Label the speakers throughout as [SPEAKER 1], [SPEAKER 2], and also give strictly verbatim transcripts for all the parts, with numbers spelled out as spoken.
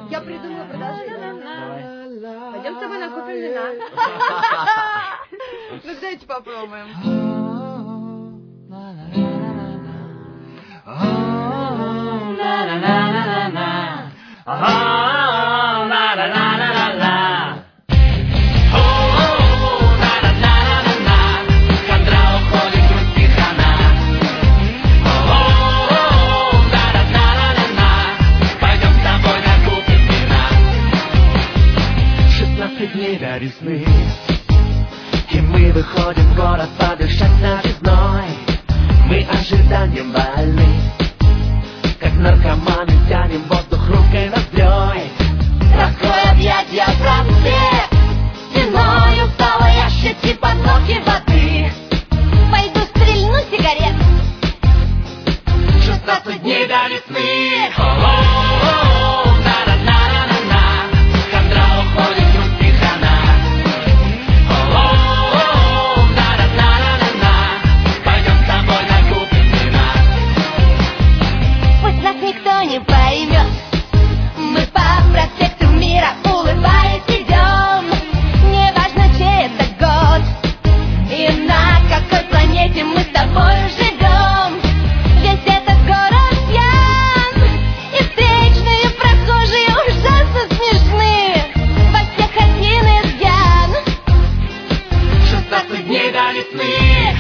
[SPEAKER 1] Я придумала продолжение. Пойдем с тобой накупим вина. Ну, давайте попробуем.
[SPEAKER 2] Дней до весны, и мы выходим в город подышать новизной. Мы ожиданием больны, как наркоманы тянем воздух хрупкой ноздрёй.
[SPEAKER 3] Раскрой объятия проспект, стеной устала я щадить потоки воды. Пойду стрельну сигарет.
[SPEAKER 2] Шестнадцать дней до весны.
[SPEAKER 3] Никто не поймет, мы по проспекту мира улыбаясь идем. Неважно, чей это год и на какой планете мы с тобой живем. Весь этот город пьян, и встречные прохожие ужасно смешны. Во всех один изъян.
[SPEAKER 2] Шестнадцать дней до весны.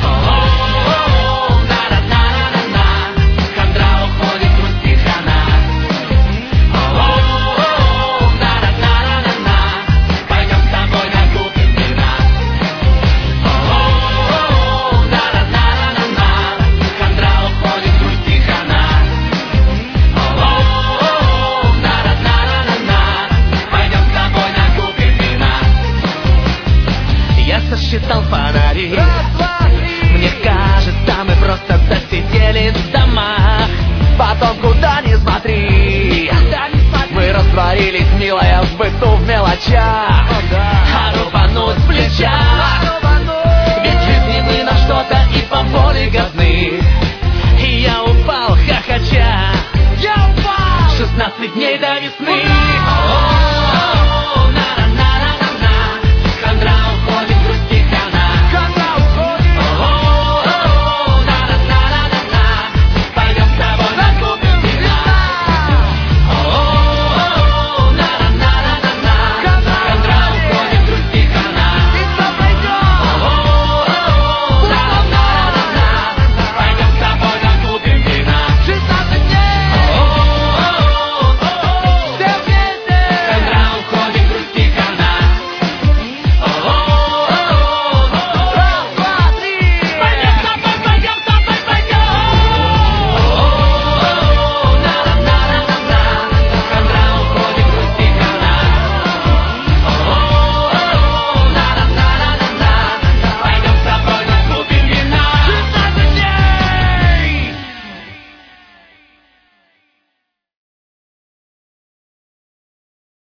[SPEAKER 2] Считал фонари. Раз, два, три. Мне кажется, мы просто засиделись в домах. Потом куда ни смотри, куда ни смотри. Мы растворились, милая, в быту, в мелочах. О, да. А рубануть с плеча, а ведь в жизни мы на что-то и по воле годны. И я упал, хохоча. Я упал. Шестнадцать дней до весны.